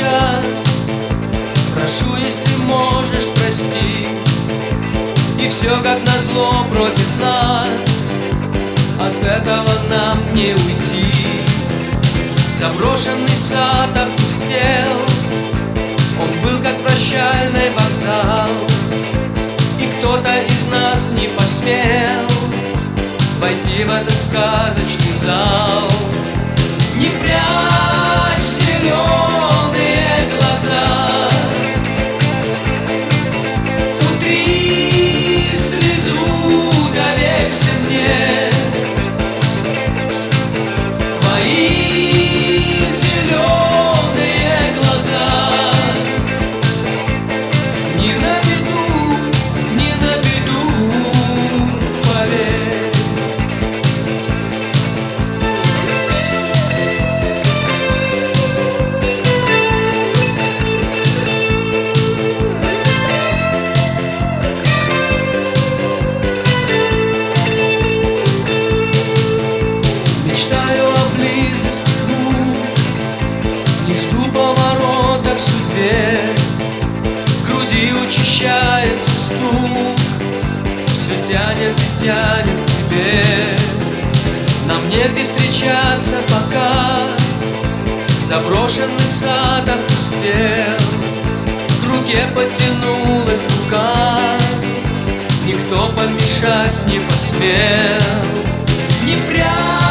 сейчас. Прошу, если можешь, прости. И все как назло против нас, от этого нам не уйти. Заброшенный сад опустел, он был как прощальный вокзал, и кто-то из нас не посмел войти в этот сказочный зал. Не прячь зеленые глаза, утри слезу, доверься мне. Твои зеленые глаза не на беду, не на беду, поверь. Не жду поворота в судьбе, в груди учащается стук, все тянет и тянет к тебе. Нам негде встречаться пока, заброшенный сад опустел, к руке подтянулась рука, никто помешать не посмел. Не прячь